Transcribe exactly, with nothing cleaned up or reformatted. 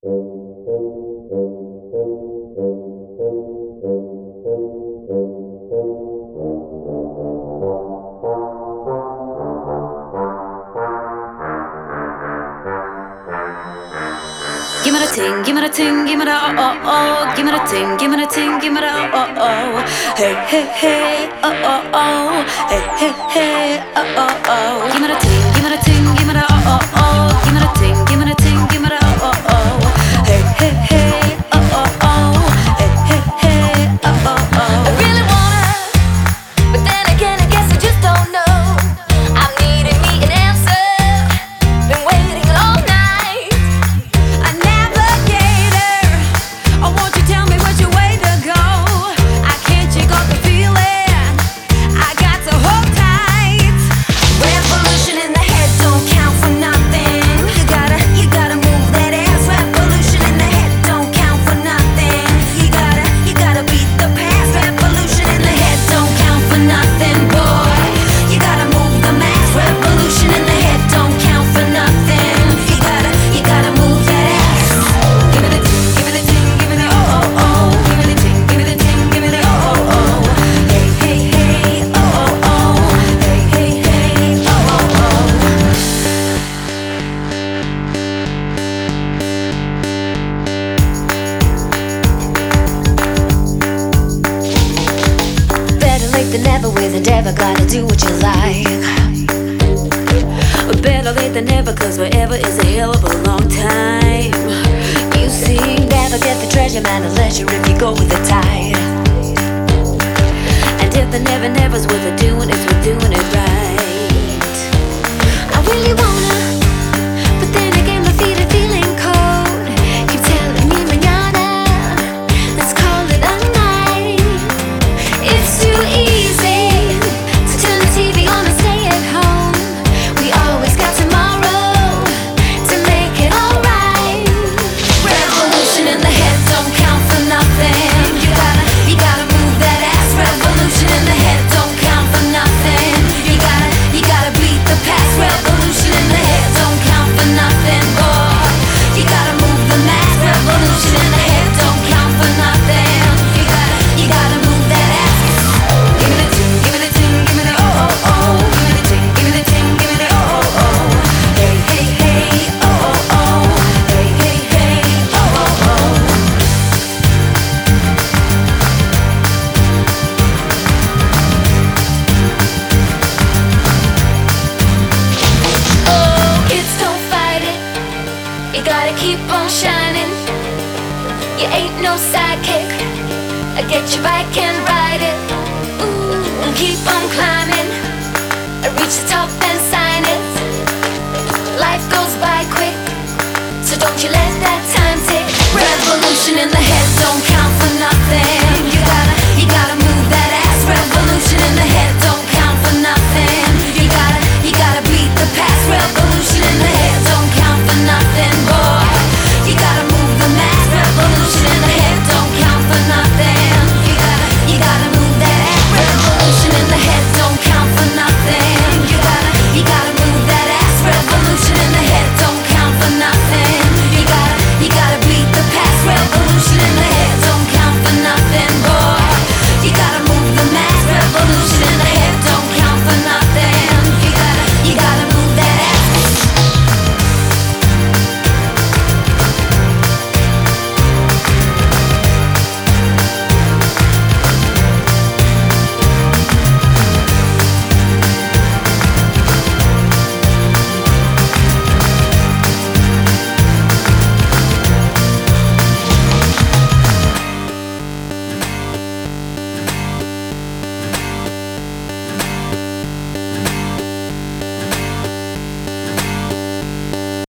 Give me the ting, give me the ting, give me the oh oh oh. Give me the ting, give me the ting, give me the oh oh oh. Hey hey hey, oh oh oh. Hey hey hey, oh oh oh. Give me the ting, give me the ting, give me the oh oh oh. Give me the ting, give me the ting, give me the oh oh oh. Hey hey hey, oh oh oh. Hey hey hey, oh oh oh. I really wanna, but then again I guess I just don't know. I'm needing me an answer. Been waiting all night. Than never with endeavor, gotta do what you like. Better late than never, cause forever is a hell of a long time. You see, never get the treasure, man, unless you're if you go with the tide. And if the never never's worth it doing, it's worth doing it right. I really wanna, but then again my feet are feeling cold. Keep telling me mañana, let's call it a night. It's too easy. You gotta keep on shining. You ain't no sidekick. I get your bike and ride it. Ooh, and keep on climbing. I reach the top and sign it. Life goes by quick, so don't you let that time tick. Revolution in the